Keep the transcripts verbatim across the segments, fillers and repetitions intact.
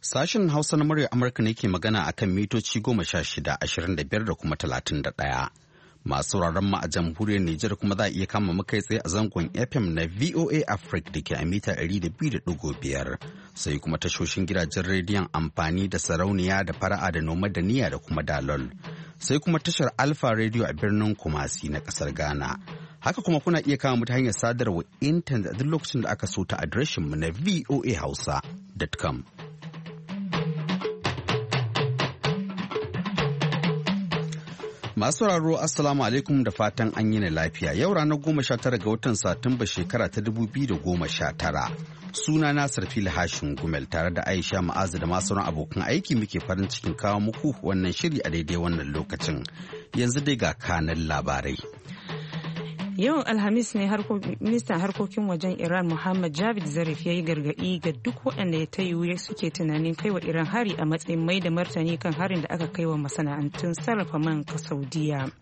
Sashen Hausa na murya Amurka ne ke magana a kan mitoci goma sha shida, ashirin da biyar da kuma talatin da ɗaya. Masu sauraron mu a jamhuriyar Nijar kuma za a iya kama mu kai tsaye a zangon F M na V O A Africa da ke a mita ɗari da biyu da ɗigo biyar. Sai kuma tashoshin gidajen rediyon amfani da sarauniya da fara'a da noma da niyya da kuma dalol. Sai kuma tashar Alpha Radio a birnin Kumasi na ƙasar Ghana. Haka kuma kuna iya kama mu ta hanyar sadarwa intanet a duk lokacin da aka so ta adireshin mu na v o a hausa dot com. Masu sauraro Assalamu alaikum da fatan an yi na lafiya. Yau ranar goma sha tara ga watan Satumba shekara ta dubu biyu da goma sha tara. Suna na Sarfil Hashin Gumel tare da Aisha Ma'azu da masu sauran abokan aiki muke farin cikin kawo muku wannan shiri a daidai wannan lokacin. Yanzu dai ga kanan labarai. Yau Alhamis ne ministan harkokin wajen Iran Muhammad Javad Zarif ya yi gargaɗi ga duk waɗanda ya ta yiwu suke tunanin kai wa Iran hari a matsayin mai da martani kan harin da aka kai wa masana'antun sarrafa man ka Saudiya.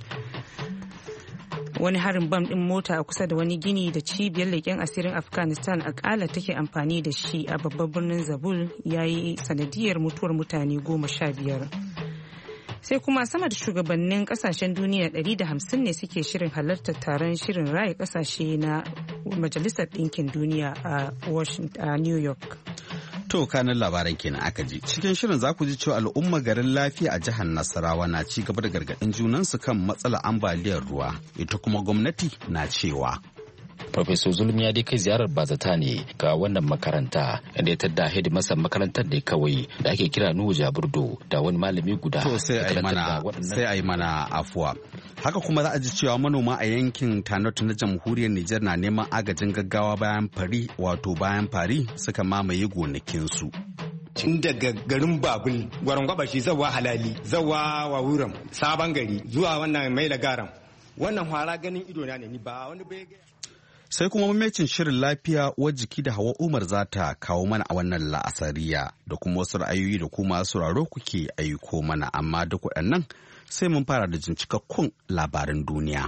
Wani harin bam ɗin mota a kusa da wani gini da cibiyar leƙen asirin Afghanistan akalla take amfani da shi a babban birnin Zabul ya yi sanadiyar mutuwar mutane goma sha biyar. Sai kuma sama da shugabannin kasashen duniya ɗari da hamsin ne suke shirin halartar taron shirin raya kasashe na Majalisar Ɗinkin Duniya a Washington, a New York. To kanan labaran kenan aka ji. Cikin shirin za ku ji cewa al'umma garin lafiya a jihar Nasarawa na ci gaba da gargaɗin junansu kan matsalar ambaliyar ruwa. Ita kuma gwamnati na cewa. Professor Zulum ya dai kai ziyarar bazata ne ga wannan makaranta inda ya tadda hidimarsa makarantar da kawai da ake kira Nuhu Jaburdo da wani malami guda. To sai a yi mana sai a yi mana afuwa. Haka kuma za a ji cewa manoma a yankin Tanot na jamhuriyar Nijar na neman agajin gaggawa bayan fari wato bayan fari suka mamaye gonakinsu. Tun daga garin Babul, Gwarangwaba shi zawa Halali, zawa Wawuram, Sabon Gari zuwa wannan Maila Garam. Wannan fara ganin ido na ne ni ba wani bai Sai kuma mamacin shirin lafiya uwar jiki da Hawa Umar za ta kawo mana a wannan la'asariya da kuma wasu ra'ayoyi da kuma sauraro kuke aiko mana, amma duk waɗannan sai mun fara da jin cikakkun labaran duniya.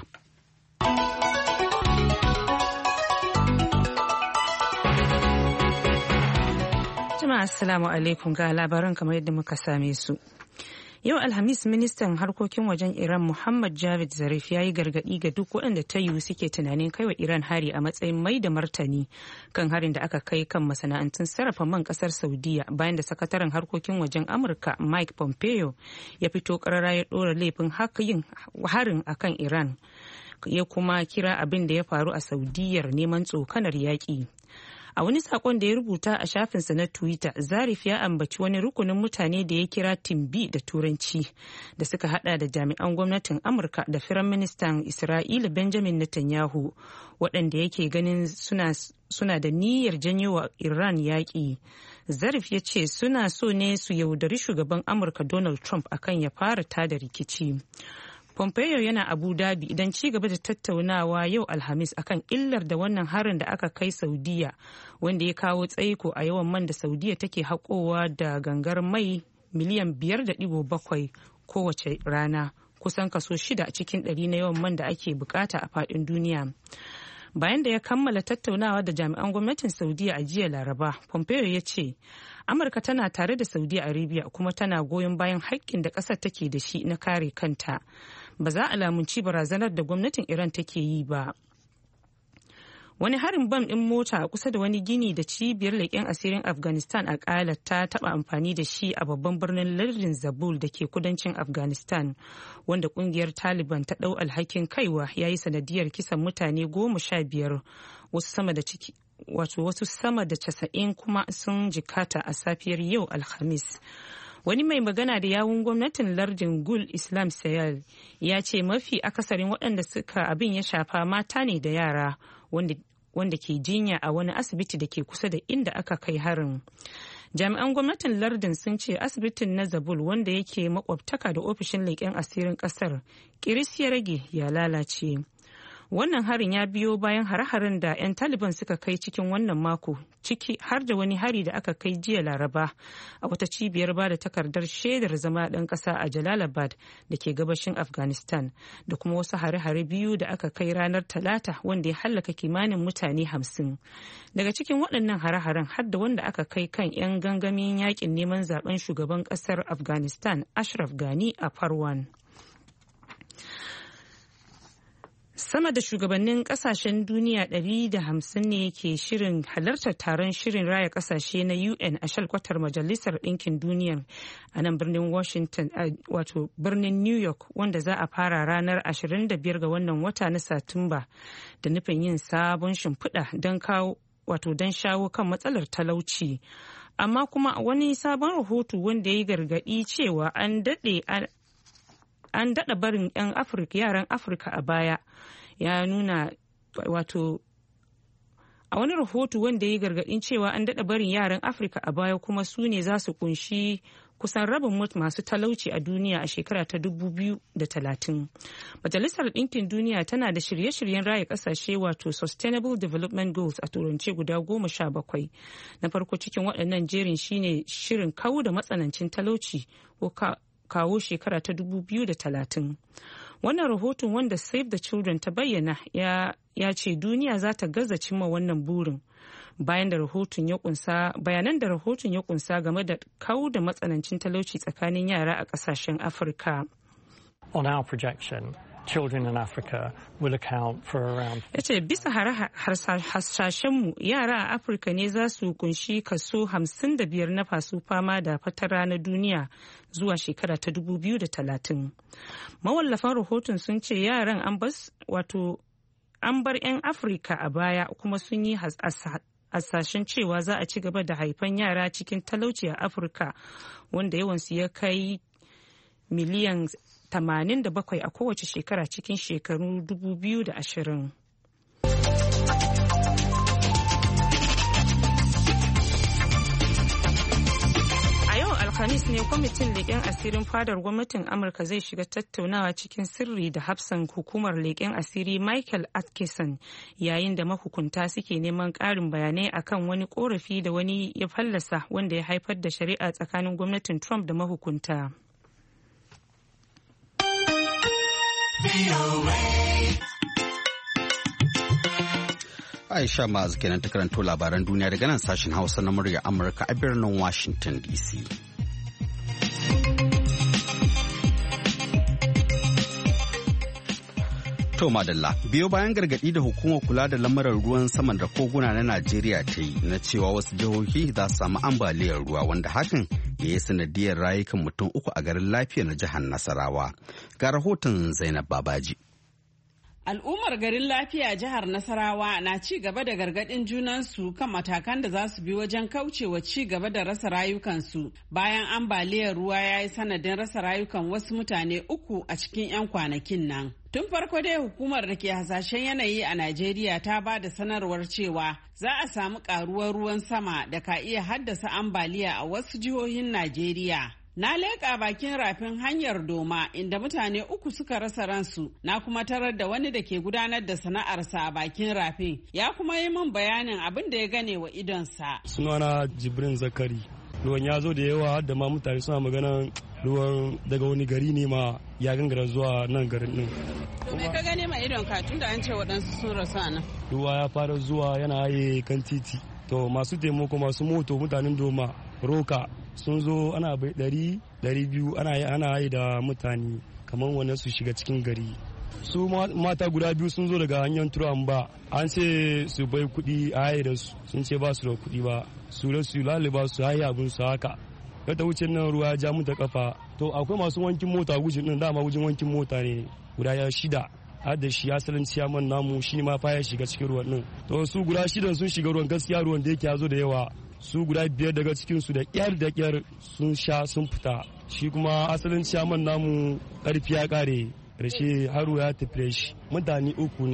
Jama'a assalamu alaikum ga labaran kamar yadda muka same su. Yau Alhamis ministan harkokin wajen Iran Muhammad Javad Zarif ya yi gargaɗi ga duk waɗanda ta yiwu suke tunanin kai wa Iran hari a matsayin mai da martani kan harin da aka kai kan masana'antun sarrafa man ƙasar Saudiya bayan da sakataren harkokin wajen Amurka Mike Pompeo ya fito ƙarara ya ɗora laifin harin akan Iran ya kuma kira abin da ya faru a Saudiyar neman tsokanar yaƙi. A wani sakon da ya rubuta a shafinsa na Twitter, Zarif ya ambaci wani rukunin mutane da ya kira Team B da Turanci da suka hada da jami'an gwamnatin Amurka da Firaministan Isra'ila Benjamin Netanyahu waɗanda yake ganin suna, suna da niyyar janyo wa Iran yaƙi. Zarif ya ce suna so ne su yaudari shugaban Amurka Donald Trump akan ya fara tada rikici. Pompeo yana Abu Dhabi idan ci gaba da tattaunawa yau Alhamis akan illar da wannan harin da aka kai Saudiya wanda ya kawo tsaiko a yawan man da Saudiya take haƙowa da gangar mai miliyan biyar da ɗigo bakwai kowace rana, kusan kaso shida cikin ɗari na yawan man da ake bukata a faɗin duniya. Bayan da ya kammala tattaunawa da jami'an gwamnatin Saudiya a jiya Laraba, Pompeo ya ce Amurka tana tare da Saudi Arabia kuma tana goyon bayan haƙƙin da ƙasar take da shi na kare kanta. Ba za a lamunci barazanar da gwamnatin Iran take yi ba. Wani harin bam ɗin mota a kusa da wani gini da cibiyar leƙen asirin Afghanistan a ƙala ta taɓa amfani da shi a babban birnin lardin Zabul da ke kudancin Afghanistan, wanda ƙungiyar Taliban ta ɗau alhakin kaiwa ya yi sanadiyar kisan mutane goma sha biyar, wasu sama da ciki wato wasu sama da casa'in kuma sun jikata a safiyar yau Alhamis. Wani mai magana da yawun gwamnatin lardin Gul Islam Sayal ya ce mafi akasarin waɗanda suka abin ya shafa mata ne da yara wanda, wanda ke jinya a wani asibiti da ke kusa da inda aka kai harin. Jami'an gwamnatin lardin sun ce asibitin na Zabul wanda yake makwabtaka da ofishin leƙen asirin ƙasar kiris ya rage ya lalace. Wannan harin ya biyo bayan hare-haren da 'yan Taliban suka kai cikin wannan mako, ciki har da wani hari da aka kai jiya Laraba a wata cibiyar ba da takardar shaidar zama ɗan ƙasa a Jalalabad da ke gabashin Afghanistan, da kuma wasu hare-hare biyu da aka kai ranar Talata wanda ya hallaka kimanin mutane hamsin. Daga cikin waɗannan hare-haren har da wanda aka kai kan 'yan gangamin yakin neman zaben shugaban ƙasar Afghanistan Ashraf Ghani a Parwan. Sama da shugabannin kasashen duniya ɗari da hamsin ne ke shirin halartar taron shirin raya kasashe na U N a shalkwatar Majalisar Ɗinkin Duniya a nan birnin Washington, wato birnin New York, wanda za a fara ranar ashirin da biyar ga wannan wata na Satumba da nufin yin sabon shimfiɗa don kawo wato don shawo kan matsalar talauci. Amma kuma wani sabon rahoto wanda ya yi gargaɗi cewa an daɗe an daɗa barin 'yan Afirka yaran Afirka a baya ya nuna wato a wani rahoto wanda ya gargaɗin cewa an daɗa barin yaran Afirka a baya kuma su ne za su kunshi kusan rabin masu talauci a duniya a shekara ta dubu biyu da talatin. Majalisar Ɗinkin Duniya tana da shirye-shiryen raya ƙasashe wato Sustainable Development Goals a turance guda goma sha bakwai. Na farko cikin waɗannan jerin shine shirin kawo da matsanancin talauci ko kawo shekara ta dubu biyu da talatin. Wannan rahoton wanda Save the Children ta bayyana ya, ya ce duniya za ta gaza cimma wannan burin. Bayan da rahoton ya kunsa bayanan da rahoton ya kunsa game da kawo da matsanancin talauci tsakanin yara a kasashen Afirka. On our projection, children in Africa will account for around ya ce bisa hasashenmu yara a Afirka ne za su kunshi kaso hamsin da biyar na fasu fama da fatara na duniya zuwa shekara ta dubu biyu da talatin. Mawallafan rahoton sun ce yaran an bas wato an bar 'yan Afirka a baya kuma sun yi hasashen cewa za a ci gaba da haifan yara cikin talauci a Afirka wanda yawansu ya kai miliyan tamanin da bakwai a kowace shekara cikin shekaru dubu biyu da ashirin. A yau Alhamis ne kwamitin leƙen asirin fadar gwamnatin Amurka zai shiga tattaunawa cikin sirri da hafsan hukumar leƙen asiri Michael Atkinson yayin da mahukunta suke neman ƙarin bayanai akan wani ƙorafi da wani ya fallasa wanda ya haifar da shari'a tsakanin gwamnatin Trump da mahukunta. Aisha Ma'az kenan ta karanto labaran duniya daga nan sashen Hausa na murya Amurka a birnin Washington D C. To madalla, biyo bayan gargaɗi da hukumar kula da lamarin ruwan saman da koguna na Najeriya ta yi na cewa wasu jihohi za su samu ambaliyar ruwa wanda hakan ya yi sanadiyar rayukan mutum uku a garin lafiya na jihar Nasarawa. Ga rahoton Zainab Babaji. Al'ummar garin lafiya jihar Nasarawa na ci gaba da gargaɗin junansu kan matakan da za su bi wajen kaucewa ci gaba da rasa rayukansu bayan ambaliyar ruwa ya yi sanadin rasa rayukan wasu mutane uku a cikin 'yan kwanakin nan. Tun farko dai hukumar da ke hasashen yanayi a Najeriya ta ba da sanarwar cewa za a samu ƙaruwar ruwan sama da ka iya haddasa ambaliya a wasu jihohin Najeriya. Na leƙa bakin rafin hanyar Doma inda mutane uku suka rasa ransu, na kuma tarar da wani da ke gudanar da sana'arsa a bakin rafin, ya kuma yi min bayanin abin da ya gane wa idonsa. Sunana Jibrin Zakari. Ruwan ya zo da yawa da ma mutane suna magana ruwan daga wani gari ne ma ya gangara zuwa nan garin din. To me ka gane ma idon ka tunda an ce waɗansu sun rasu a nan? Ruwa ya fara zuwa yana haye kan titi. To masu taimako masu moto mutanen Doma, Roka sun zo ana bai ɗari ɗari biyu ana ana haye da mutane kamar wani su shiga cikin gari. Su mata guda biyu sun zo daga hanyar turan ba an ce su bai kuɗi a haye da su sun ce ba su da kuɗi ba su da su laliba su haye abin su haka. Yadda wucin nan ruwa ya ja mu da kafa. To akwai masu wankin mota gujin din dama gujin wankin mota ne guda ya shida. Har da shi asalin ciyaman namu shi ma fa ya shiga cikin ruwan din. To su guda shidan sun shiga ruwan gaskiya ruwan da yake ya zo da yawa. Su guda biyar daga cikin su da kyar da kyar sun sha sun fita. Shi kuma asalin ciyaman namu karfi ya kare. Rashe haru ya tafi shi mutane uku ne.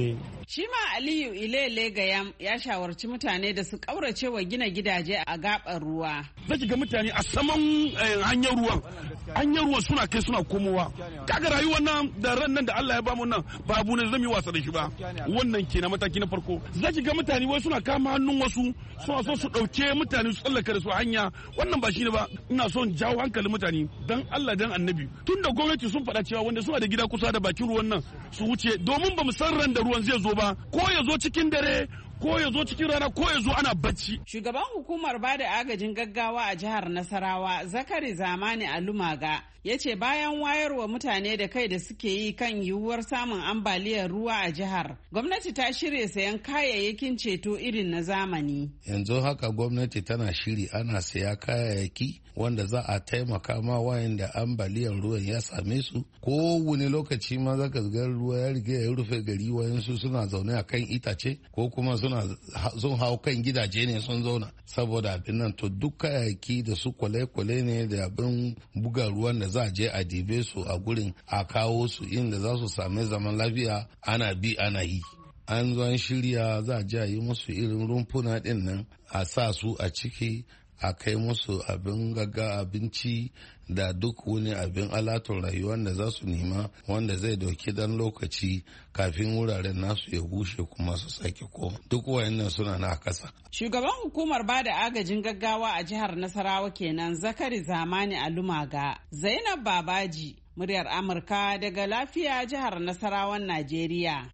Shi ma Aliyu Ilele Gayam ya shawarci mutane da su ƙaurace wa gina gidaje a gaɓar ruwa. Zaki ga mutane a saman hanyar ruwan, hanyar ruwan suna kai suna komowa. Kaga rayuwar nan da ran nan da Allah ya bamu nan ba abu ne zan yi wasa da shi ba. Wannan ke na mataki na farko. Zaki ga mutane wai suna kama hannun wasu suna so su ɗauke mutane su tsallaka da su hanya. Wannan ba shi ne ba. Ina son jawo hankalin mutane dan Allah dan Annabi. Tun da gwamnati sun faɗa cewa wanda suna da gida kusa da bakin ruwan nan su wuce domin ba mu san ran da ruwan zai zo ba, ko ya zo cikin dare ko ya zo cikin rana ko ya zo ana bacci. Shugaban hukumar bada agajin gaggawa a jihar Nasarawa, Zakari Zamani Alumaga, ya ce bayan wayarwa mutane da kai da suke yi kan yiwuwar samun ambaliyar ruwa a jihar, gwamnati ta shirya sayan kayayyakin ceto irin na zamani. Yanzu haka gwamnati tana shiri ana saya kayayyaki wanda za a taimaka ma wayanda ambaliyar ruwan ya same su. Kowane lokaci ma zaka ga ruwa ya riga ya rufe gari, wayansu suna zaune a kan itace ko kuma suna sun hau kan gidaje ne sun zauna saboda abin nan. To duk kayayyaki da su kwale-kwale ne da abin buga ruwan da za a je a dibe su a gurin a kawo su inda za su sami zaman lafiya, ana bi ana yi. An zo an shirya za a je a yi musu irin rumfuna din nan a sa su a ciki, a kai musu abin gaga abinci da duk wani abin alatun rayuwa da za su nema wanda zai dauki dan lokaci kafin wuraren nasu ya bushe kuma su sake koma. Duk wayannan suna na kasa. Shugaban hukumar bada agajin gaggawa a jihar Nasarawa kenan Zakari Zamani Alumaga. Zainab Babaji, muryar Amurka daga Lafiya, jihar Nasarawan Najeriya.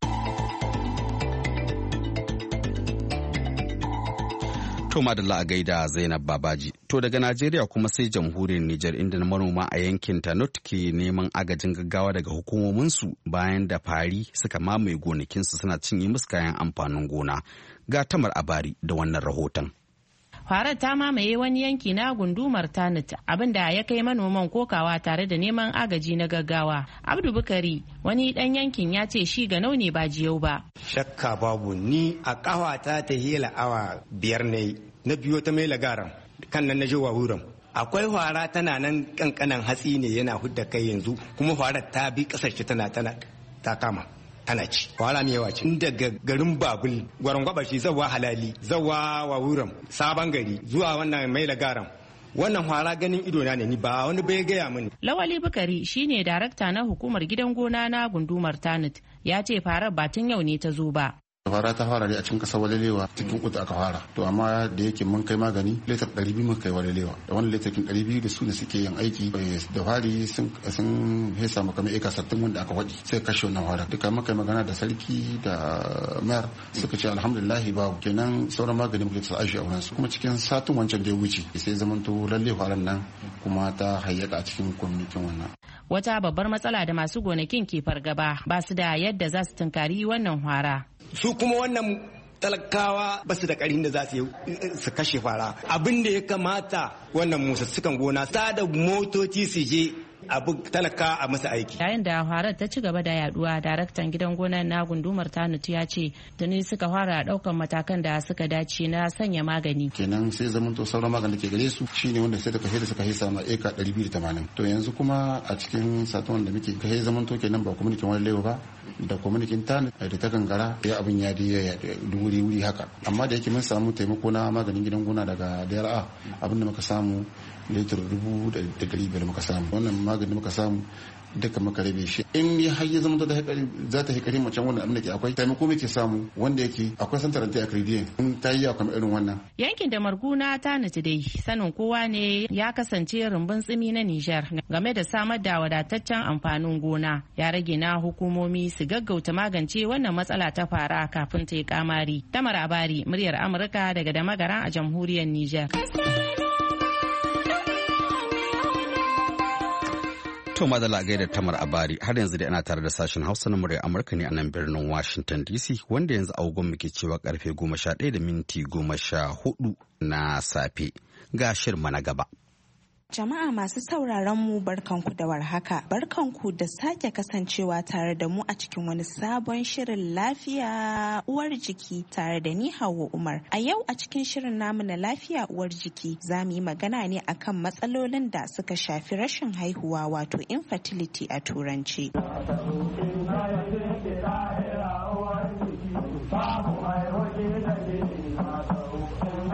To madalla a gaida Zainab Babaji. To daga Najeriya kuma sai jamhuriyar Nijar, inda manoma a yankin Tanut ke neman agajin gaggawa daga hukumominsu bayan da fari suka mamaye gonakinsu suna cinye musu kayan amfanin gona. Ga Tamar Abari da wannan rahoton. Farar ta mamaye wani yanki na gundumar Tanit, abinda ya kai manoman kokawa tare da neman agaji na gaggawa. Abdu Bukari, wani dan yankin, ya ce shi ga ne ba jiyau ba. Shakka babu, ni a kawata ta hila awa biyar ne na biyo ta mai lagaran kan nan na je wa wurin. Akwai fara tana nan kankanan hatsi ne yana hudda kai yanzu, kuma farar ta bi kasar tana tana ta kama. Tana ci wala mai yawa ci daga garin Babul gwaron gwabashi zawa halali zawa wa wuram sabon gari zuwa wannan mai lagaran. Wannan fara ganin idona ne, ni ba wani bai gaya mini. Lawali Bukari shine darakta na hukumar gidan gona na gundumar Tanit, ya ce farar ba tun yau ne ta zo ba. fara ta fara ne a cikin kasar walelewa cikin kuta aka fara to amma da yake mun kai magani litar ɗari biyu mun kai walelewa da wani litarkin ɗari biyu da su ne suke yin aiki da fari sun sun hesa maka mai eka sattin wanda aka waɗi sai kashe wannan fara duka muka magana da sarki da mayar suka ce alhamdulillah babu kenan sauran magani muke ta ashi a wurin su kuma cikin satin wancan da ya wuce sai zamanto lalle faran nan kuma ta hayyaka a cikin kwamitin wannan. Wata babbar matsala da masu gonakin ke fargaba ba su da yadda za su tunkari wannan hwara. Su kuma wannan talakawa ba su da ƙarin da za su su kashe fara. Abin da ya kamata wannan musassukan gona sa da motoci su je abu talaka a masa aiki. Yayin da harar ta ci gaba da yaduwa, daraktan gidan gonar na gundumar Tanut ya ce tuni suka fara daukan matakan da suka dace na sanya magani. Kenan sai zaman to sauran magani da ke gare su shine wanda sai da kashe da suka hisa na eka ɗari biyu da tamanin. To yanzu kuma a cikin satuwan da muke kashe zaman to kenan ba kuma wani lewa ba da kwamitin Tanut da ta gangara ya abin ya diya wuri wuri haka. Amma da yake mun samu taimako na maganin gidan gona daga D R A abin da muka samu litir dubu da dari biyar muka samu. Wannan magani muka samu duka muka rabe shi in ya har ya zama da za ta hikari macen wannan abin da ke akwai taimako muke samu wanda yake akwai santaran ta accreditation in ta yi kamar irin wannan. Yankin da Marguna Tanut dai sanin kowa ne ya kasance rumbun tsimi na Nijar game da samar da wadataccen amfanin gona. Ya rage na hukumomi su gaggauta magance wannan matsala ta fara kafin ta yi kamari. Tamar Abari, muryar Amurka daga Damagara a jamhuriyar Nijar. To madalla gaida Tamar Abari, har yanzu dai ana tare da sashen Hausa na murya Amurka ne a nan birnin Washington D C, wanda yanzu agogon muke cewa karfe goma sha ɗaya da minti goma sha hudu na safe. Ga shirma na gaba. Jama'a masu sauraron mu barkanku da warhaka, barkanku da sake kasancewa tare da mu a cikin wani sabon shirin lafiya uwar jiki tare da ni Hauwa Umar. A yau a cikin shirin namu na lafiya uwar jiki za mu yi magana ne akan matsalolin da suka shafi rashin haihuwa wato infertility a turanci.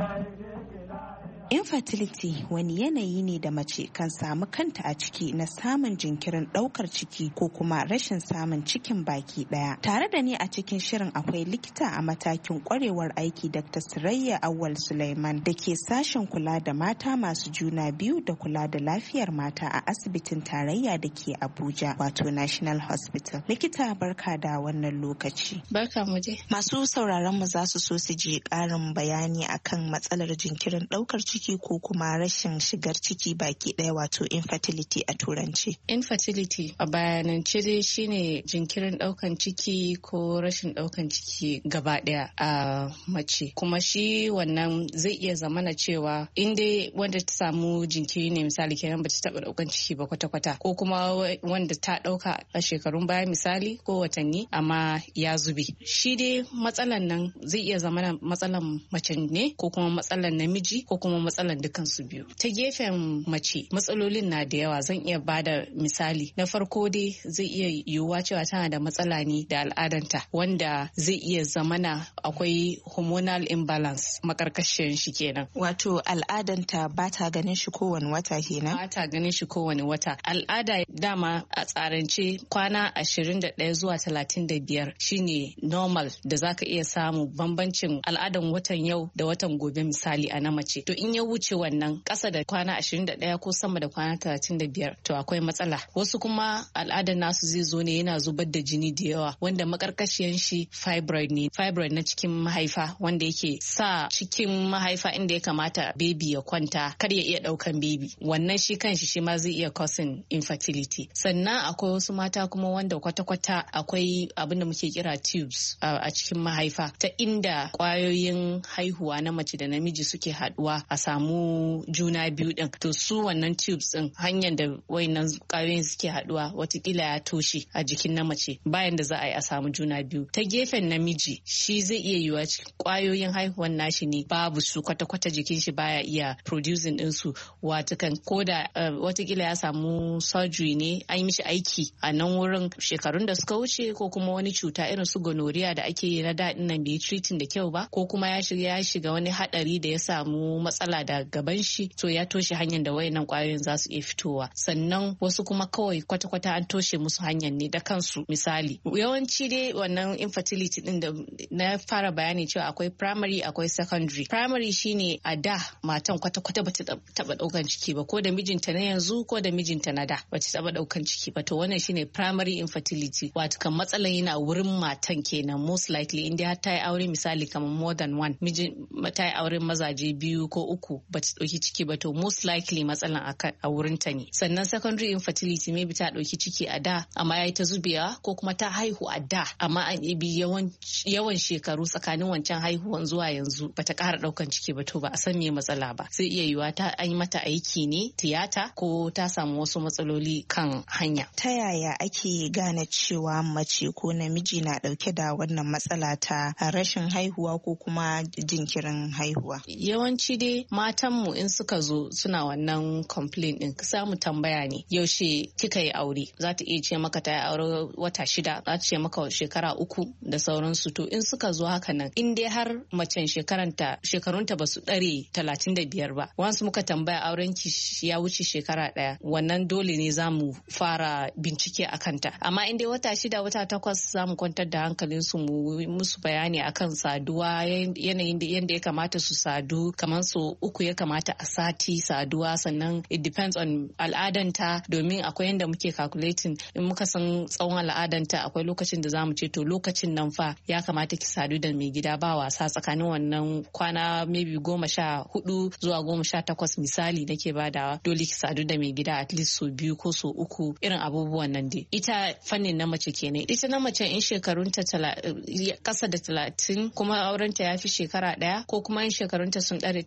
Infertility wani yanayi ne da mace kan samu kanta a ciki na samun jinkirin daukar ciki ko kuma rashin samun cikin baki daya. Tare da ni a cikin shirin akwai likita a matakin kwarewar aiki Doctor Sirayya Awal Sulaiman da ke sashen kula da mata masu juna biyu da kula da lafiyar mata a asibitin tarayya da ke Abuja wato National Hospital. Likita barka da wannan lokaci. Barka mu je. Masu sauraron mu za su so su ji karin bayani akan matsalar jinkirin daukar ciki ko kuma rashin shigar ciki baki daya wato infertility a turanci. Infertility a bayanance dai shine jinkirin daukan ciki ko rashin daukan ciki gaba daya a mace. Kuma shi wannan zai iya zamana cewa inda wanda ta samu jinkiri ne misali kenan bata taba daukan ciki ba kwata-kwata ko kuma wanda ta dauka a shekarun baya misali ko watanni amma ya zube. Shi dai matsalan nan zai iya zamana matsalan mace ne ko kuma matsalan namiji ko kuma matsalan dukan su biyu. Ta gefen mace matsalolin na da yawa, zan iya bada misali. Na farko dai zai iya yiwuwa cewa tana da matsala ne da al'adanta wanda zai iya zamana akwai hormonal imbalance makarkashiyar shi kenan. Wato al'adanta ba ta ganin shi kowane wata kenan? Ba ta ganin shi kowane wata. Al'ada dama a tsarance kwana ashirin da ɗaya zuwa talatin da biyar shine normal da zaka iya samu bambancin al'adan watan yau da watan gobe misali a na mace. To in ya wuce wannan ƙasa da kwana ashirin da ɗaya ko sama da kwana talatin da biyar to akwai matsala. Wasu kuma al'adar nasu zai zo ne yana zubar da jini da yawa wanda makarkashiyan shi fibroid ne. Fibroid na cikin mahaifa wanda yake sa cikin mahaifa inda ya kamata baby ya kwanta kar ya iya ɗaukan baby. Wannan shi kanshi shi ma zai iya causing infertility. Sannan akwai wasu mata kuma wanda kwata-kwata akwai abin da muke kira tubes a cikin mahaifa ta inda kwayoyin haihuwa na mace da namiji suke haɗuwa a samu juna biyu din. To su wannan tubes din hanyar da wayannan kwayoyin suke haduwa watakila ya toshe a jikin na mace bayan da za a yi a samu juna biyu. Ta gefen namiji shi zai iya yiwa kwayoyin haihuwan nashi ne babu su kwata-kwata jikin shi baya iya producing din su watakan koda uh, watakila ya samu surgery ne an yi mishi aiki a nan wurin shekarun da suka wuce ko kuma wani cuta irin su gonorrhea da ake yi na daɗin nan bai treating da kyau ba ko kuma ya shiga ya shiga wani hadari da ya samu matsala da gaban shi to ya toshe hanyar da wayannan kwayoyin za su iya fitowa. Sannan wasu kuma kawai kwata-kwata an toshe musu hanyar ne da kansu misali. Yawanci dai wannan infertility din da na fara bayani cewa akwai primary akwai secondary. Primary shine a da matan kwata-kwata bata taba daukan ciki ba ko da mijinta na yanzu ko da mijinta na da bata taba daukan ciki ba to wannan shine primary infertility wato kan matsalan yana wurin matan kenan most likely inda har ta yi aure misali kamar more than one mijin ta yi auren mazaje biyu ko uku bata dauki ciki ba to most likely matsalan a wurin ta ne. Sannan secondary infertility maybe ta dauki ciki a da amma yayi ta zubewa ko kuma ta haihu a da amma an ibi yawan yawan shekaru tsakanin wancan haihuwan zuwa yanzu bata kara daukan ciki ba to ba a san me matsala ba. Sai iya yiwa ta an yi mata aiki ne tiyata ko ta samu wasu matsaloli kan hanya. Ta yaya ake gane cewa mace ko namiji na dauke da wannan matsala ta rashin haihuwa ko kuma jinkirin haihuwa? Yawanci dai matanmu in suka zo suna wannan complaint din samu tambaya ne yaushe kika yi aure za ta iya ce maka ta yi aure wata shida za ta ce maka shekara uku da sauransu. To in suka zo haka nan in dai har macen shekaranta shekarunta ba su ɗare talatin da biyar ba wasu muka tambaya auren ki ya wuce shekara ɗaya wannan dole ne za mu fara bincike a kanta. Amma in dai wata shida wata takwas za mu kwantar da hankalinsu mu musu bayani akan saduwa yanayin da yanda ya kamata su sadu kamar so uku ya kamata a sati saduwa. Sannan it depends on al'adanta domin akwai yanda muke calculating in muka san tsawon al'adanta akwai lokacin da zamu ce to lokacin nan fa ya kamata ki sadu da mai gida ba wasa tsakanin wannan kwana maybe goma sha hudu zuwa goma sha takwas misali nake badawa dole ki sadu da mai gida at least so biyu ko so uku irin abubuwan nan dai. Ita fannin na mace kenan. Ita na mace in shekarunta kasa da talatin kuma aurenta ya fi shekara daya ko kuma in shekarunta sun ɗare talatin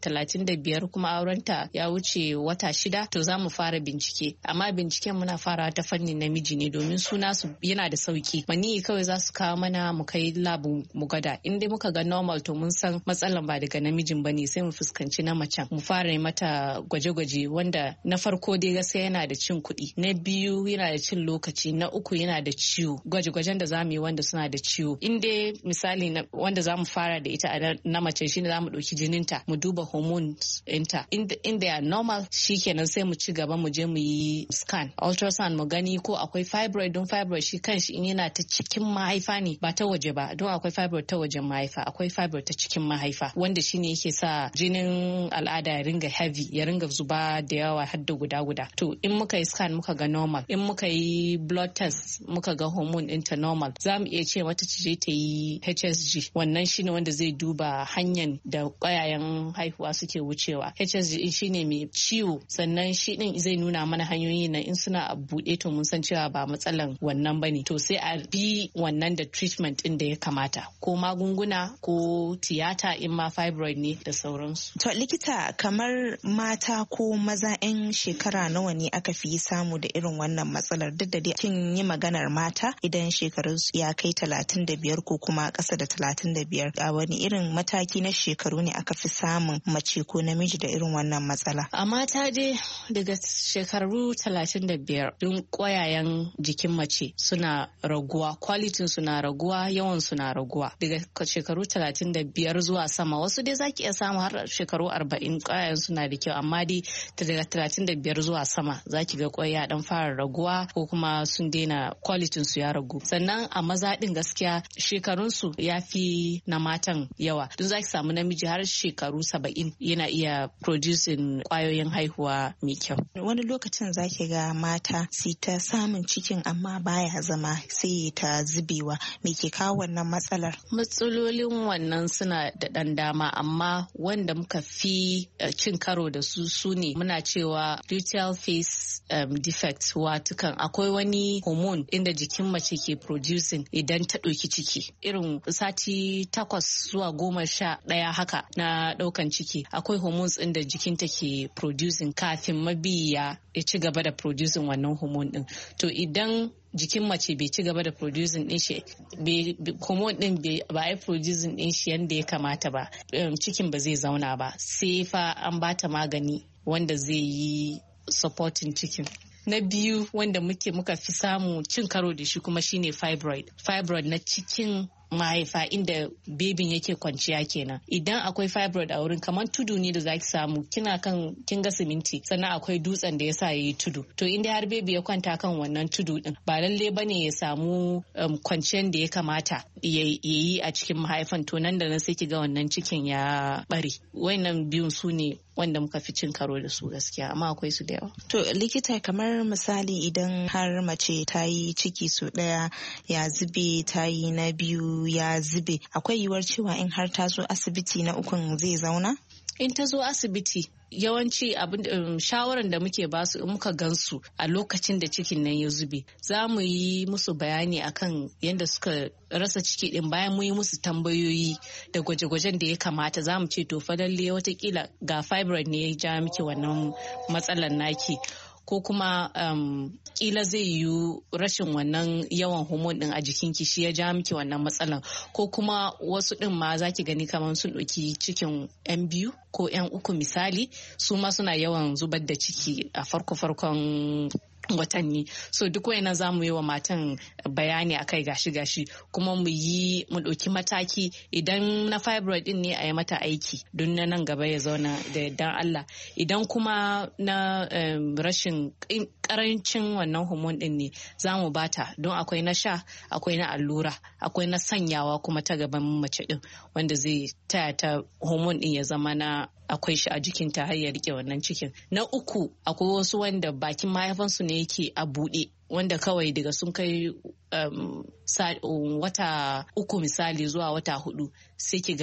da biyar kuma aurenta ya wuce wata shida to za mu fara bincike, amma binciken muna fara ta fannin namiji ne domin suna su yana da sauki. Maniyi kawai za su kawo mana mu kai labu mu gada, in dai muka ga normal to mun san matsalan ba daga namijin bane, sai mu fuskanci na macen mu fara yi mata gwaje-gwaje, wanda na farko dai gaskiya yana da cin kuɗi, na biyu yana da cin lokaci, na uku yana da ciwo. Gwaje-gwajen da zamu yi wanda suna da ciwo, in dai misali na, wanda zamu fara da ita a na mace shine zamu ɗauki jininta mu duba hormones ɗinta, in they are normal shikenan sai mu ci gaba mu je mu yi scan ultrasound mu gani ko akwai fibroid, don fibroid shi kanshi in yana ta cikin mahaifa ne ba ta waje ba, don akwai fibroid ta wajen mahaifa, akwai fibroid ta cikin mahaifa wanda shine yake sa jinin al'ada ya ringa heavy, ya ringa zuba da yawa har da guda-guda. To in muka yi scan muka ga normal, in muka yi blood test muka ga hormone ɗinta normal, za mu iya ce mata ce ta yi H S G, wannan shine wanda zai duba hanyar da ƙwayayen haihuwa suke wucewa. H S G shine mai ciwo, sannan shi din zai nuna mana hanyoyi na in suna a buɗe to mun san cewa ba matsalan wannan bane, to sai a bi wannan da treatment ɗin da ya kamata, ko magunguna ko tiyata in ma fibroid ne da sauransu. To likita, kamar mata ko maza 'yan shekara nawa ne aka fi samu da irin wannan matsalar? Duk da dai kin yi maganar mata idan shekarun ya kai talatin da biyar ko kuma ƙasa da talatin da biyar, a wani irin mataki na shekaru ne aka fi samun mace ko namiji da irin wannan matsala? A mata dai daga shekaru talatin da biyar don ƙwayayen jikin mace suna raguwa, kwalitin suna raguwa, yawan suna raguwa daga shekaru talatin da biyar zuwa sama. Wasu dai zaki iya samu har shekaru arba'in ƙwayayen suna da kyau, amma dai daga talatin da biyar zuwa sama zaki ga ƙwaya dan fara raguwa ko kuma sun daina, kwalitin su ya ragu. Sannan a maza din gaskiya shekarun su ya fi na matan yawa, don zaki samu namiji har shekaru saba'in yana iya producing ƙwayoyin haihuwa mai kyau. Wani lokacin zaki ga mata su ta samun cikin amma baya zama, sai ta zubewa. Me ke kawo wannan matsalar? Matsalolin wannan suna da ɗan dama, amma wanda muka fi cin karo da su su ne muna cewa luteal phase um, defect, watukan akwai wani hormone inda jikin mace ke producing idan ta ɗauki ciki, irin sati takwas zuwa goma sha ɗaya haka na ɗaukan ciki, akwai hormones inda jikinta ke producing kafin mabiya ya ci gaba da producing wannan hormone din. To idan jikin mace bai ci gaba da producing din shi, hormone din ba a yi producing din shi yadda ya kamata ba, cikin ba zai zauna ba, sai fa an bata magani wanda zai yi supporting cikin. Na biyu wanda muke muka fi samu cin karo da shi kuma shine fibroid. Fibroid na cikin mahaifa inda bebin yake kwanciya kenan. Idan akwai fibroid a wurin, kamar tudu ne da zaki samu, kina kan kin ga siminti sannan akwai dutsen da yasa yayi tudu, to inda har bebi ya kwanta kan wannan tudu din, ba lalle bane ya samu um, kwanciyar da ya kamata ya yi a cikin mahaifan, to nan da nan sai ki ga wannan cikin ya bare. Wayannan biyun su ne wanda muka fi cin karo da su gaskiya, amma akwai su da yawa. To likita, kamar misali idan har mace ta yi ciki su ɗaya ya zube, ta yi na biyu ya zube, akwai yiwuwar cewa in har ta zo asibiti na ukun zai zauna? In ta zo asibiti yawanci abin um, shawaran da muke basu in muka gansu a lokacin da cikin nan ya zube, za mu yi musu bayani akan yadda suka rasa ciki din, bayan mu yi musu tambayoyi da gwaje-gwajen da ya kamata. Za mu ce to fa lalle watakila ga fibroid ne ya ja miki wannan matsalar naki, ko kuma um, kila zai yi rashin wannan yawan hormone din a jikinki shi ya ja miki wannan matsalan, ko kuma wasu din ma zaki gani kamar sun ɗauki cikin yan biyu ko yan uku misali, su ma suna yawan zubar da ciki a farko-farkon watanni. So duk wayannan za mu yi wa matan bayani akai gashi gashi, kuma mu yi mu ɗauki mataki. Idan na fibroid din ne a yi mata aiki don na nan gaba ya zauna da yardan Allah. Idan kuma na um, rashin karancin wannan hormone din ne, za mu bata, don akwai na sha, akwai na allura, akwai na sanyawa kuma ta gaban mace din, wanda zai taya ta hormone din ya zama na akwai shi a jikinta har ya rike wannan cikin. Na uku, akwai wasu wanda bakin mahaifansu ne yake a buɗe, wanda kawai daga sun kai um, wata uku misali zuwa wata hudu sai ki ga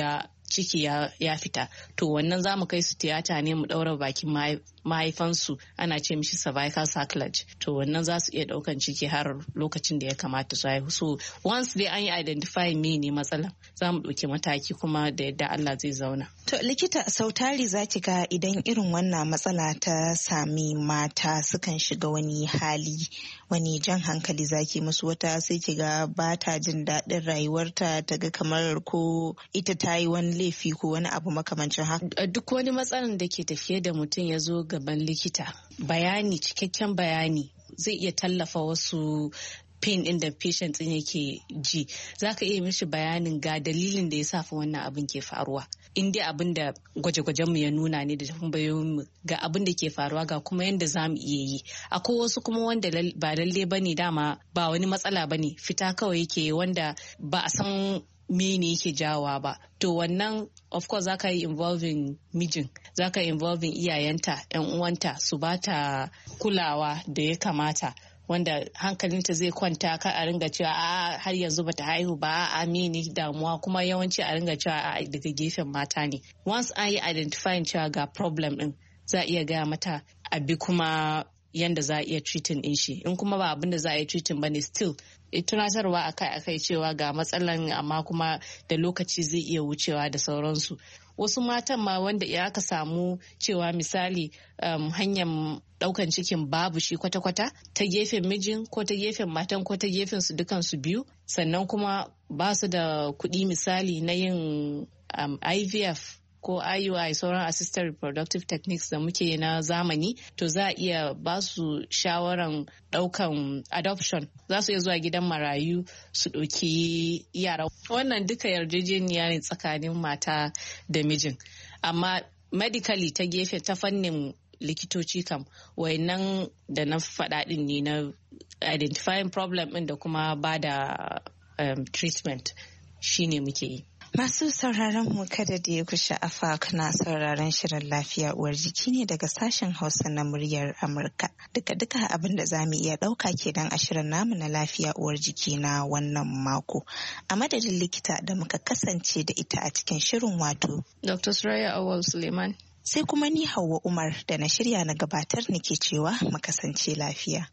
ciki ya, ya fita to wannan za mu kai su tiyata ne mu ɗaura bakin mahaifansu ana ce mishi cervical sacrilege to wannan za su iya ɗaukan ciki har lokacin da ya kamata su haihu so once dai an yi identify me ne matsala za mu ɗauki mataki kuma da yadda Allah zai zauna. To likita sautari za ki ga idan irin wannan matsala ta sami mata sukan shiga wani hali wani jan hankali zaki musu wata sai ki ga ba ta jin daɗin rayuwarta ta ga kamar ko ita ta yi wani laifi ko wani abu makamancin haka. Duk wani matsalan da ke tafiye da mutum ya zo gaban likita bayani cikakken bayani zai iya tallafa wasu pain din da patient din yake ji zaka iya mishi bayanin ga dalilin da ya sa fa wannan abin ke faruwa in dai abin da gwaje-gwajen mu ya nuna ne da tambayoyin mu ga abin da ke faruwa ga kuma yanda zamu iya yi akwai wasu kuma wanda ba lalle bane dama ba wani matsala bane fita kawai yake wanda ba a san mene yake jawowa ba to wannan of course zaka yi involving mijin zaka yi involving iyayenta yan uwanta su bata kulawa da ya kamata wanda hankalinta zai kwanta ka a ringa cewa a har yanzu bata haihu ba a mene damuwa kuma yawanci a ringa cewa a daga gefen mata ne once an yi identifying cewa ga problem din za a iya gaya mata abi kuma yanda za a iya treating din shi in kuma ba abin da za a yi treating ba ne still tunatarwa akai-akai cewa ga matsalan amma kuma da lokaci zai iya wucewa da sauransu wasu matan ma wanda ya aka samu cewa misali um, hanyar daukan cikin babu shi kwata-kwata ta gefen mijin ko ta gefen matan ko ta gefen su dukansu biyu sannan kuma ba su da kuɗi misali na yin um, I V F ko I U I sauran assisted reproductive techniques da muke na zamani to za a iya ba su shawaran daukan adoption za su iya zuwa gidan marayu su ɗauki yara wannan duka yarjejeniya ne tsakanin mata da mijin amma medically ta gefe ta fannin likitoci kam wayannan da na faɗaɗin ne na identifying problem ɗin da kuma ba da um, treatment shine muke yi. Masu sauraron mu kada da ya ku sha'afa kuna sauraron shirin lafiya uwar jiki ne daga sashen Hausa na muryar Amurka. Duka-duka abin da za mu iya ɗauka kenan a shirin namu na lafiya uwar jiki na wannan mako. A madadin likita da muka kasance da ita a cikin shirin wato. Doctor Suraya Awal Suleiman. Sai kuma ni Hauwa Umar da na shirya na gabatar nake cewa mu kasance lafiya.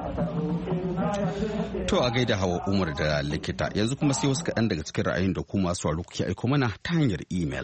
To a gaida Hawa Umar da likita yanzu kuma sai wasu kaɗan daga cikin ra'ayin da kuma masu waro kuke aiko mana ta hanyar imel.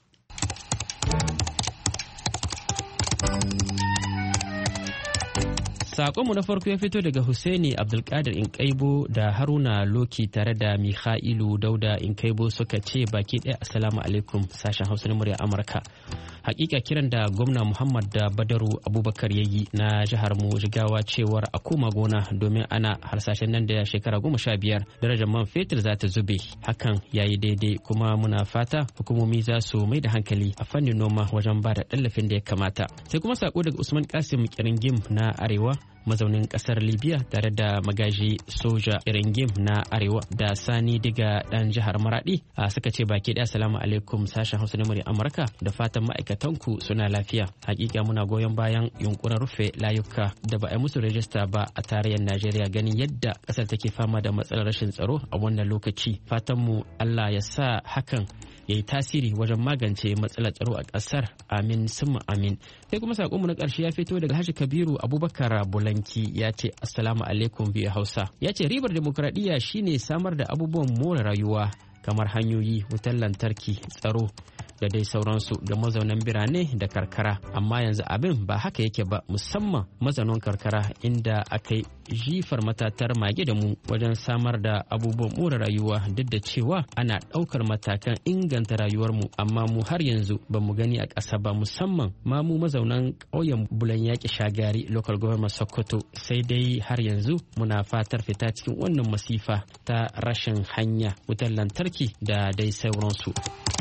Sakonmu na farko ya fito daga Husaini Abdulkadir Inkaibo da Haruna Loki tare da Mikhailu Dauda Inkaibo suka ce baki ɗaya assalamu alaikum sashen Hausa na murya Amurka. Hakika kiran da gwamna Muhammad da Badaru Abubakar ya yi na jihar mu Jigawa cewar a koma gona domin ana harsashen nan da shekara goma sha biyar darajar man fetur za ta zube hakan ya yi daidai kuma muna fata hukumomi za su mai da hankali a fannin noma wajen ba da tallafin da ya kamata. Sai kuma sako daga Usman Kasim Kiringim na Arewa mazaunin kasar Libya tare da magaji soja Iringim na Arewa da Sani Diga dan jihar Maradi a suka ce baki da assalamu alaikum sashen Hausa na murya Amurka da fatan ma'aikatanku suna lafiya. Hakika muna goyon bayan yunkurin rufe layuka da ba a musu rajista ba a tarayyar Najeriya ganin yadda kasar take fama da matsalar rashin tsaro a wannan lokaci. Fatanmu Allah ya sa hakan ya yi tasiri wajen magance matsalar tsaro a ƙasar amin summa amin. Sai kuma sakonmu na ƙarshe ya fito daga Hashi Kabiru Abubakar Bulanki ya ce assalamu alaikum biyu Hausa. Ya ce ribar demokradiyya shine samar da abubuwan more rayuwa kamar hanyoyi, wutar lantarki, tsaro da dai sauransu ga mazaunan birane da karkara, amma yanzu abin ba haka yake ba, musamman mazaunan karkara inda aka yi jifar matatar mage da mu wajen samar da abubuwan more rayuwa duk da cewa ana ɗaukar matakan inganta rayuwarmu, amma mu har yanzu ba mu gani a ƙasa ba, musamman ma mu mazaunan ƙauyen Bulan Yaƙi Shagari local government Sokoto. Sai dai har yanzu muna fatar fita cikin wannan masifa ta rashin hanya, wutar lantarki da dai sauransu.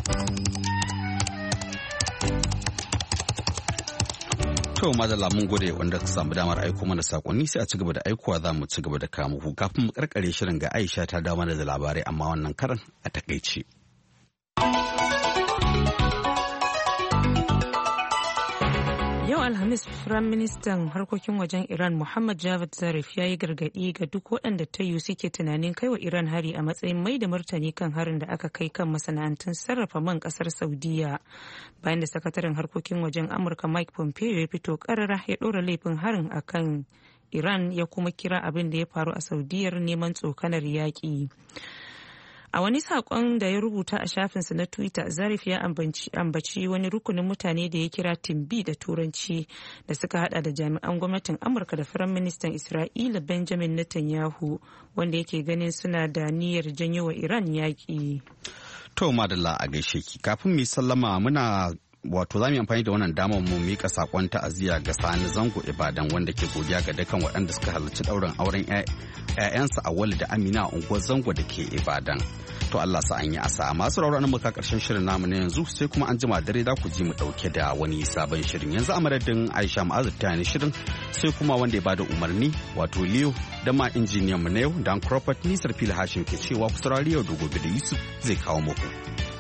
To madalla mun gode wanda ka samu damar aiko mana sakonni, sai a ci gaba da aikowa za mu ci gaba da kawo muku. Kafin mu karkare shirin ga Aisha ta dawo mana da labarai amma wannan karan a takaice. Yau Alhamis, Firayim Ministan harkokin wajen Iran Muhammad Javad Zarif ya yi gargaɗi ga duk waɗanda ta yi suke tunanin kai wa Iran hari a matsayin mai da martani kan harin da aka kai kan masana'antun sarrafa man ƙasar Saudiya. Bayan da sakataren harkokin wajen Amurka Mike Pompeo ya fito ƙarara ya ɗora laifin harin a kan Iran ya kuma kira abin da ya faru a Saudiyar neman tsokanar yaƙi. A wani saƙon da ya rubuta a shafinsa na Twitter, Zarif ya ambaci wani rukunin mutane da ya kira Team B da Turanci da suka hada da jami'an gwamnatin Amurka da Firayim Ministan Isra'ila Benjamin Netanyahu wanda yake ganin suna da niyyar janyo wa Iran yaƙi. To madalla a gaishe ki kafin mu sallama muna wato za mu yi amfani da wannan damar mu mika sakon ta'aziyya ga Sani Zango Ibadan wanda ke godiya ga dukkan waɗanda suka halarci ɗaurin auren ƴaƴansa a Wali da Amina a unguwar Zango da ke Ibadan. To Allah sa an yi asa masu rauraron muka karshen shirin namu na yanzu sai kuma an jima dare za ku ji mu ɗauke da wani sabon shirin yanzu a madadin Aisha Ma'azu ta ni shirin sai kuma wanda ya bada umarni wato Leo da ma injiniyan mu na yau Dan Crawford Nisar Fil Hashim ke cewa ku saurari yau da gobe da Yusuf zai kawo muku.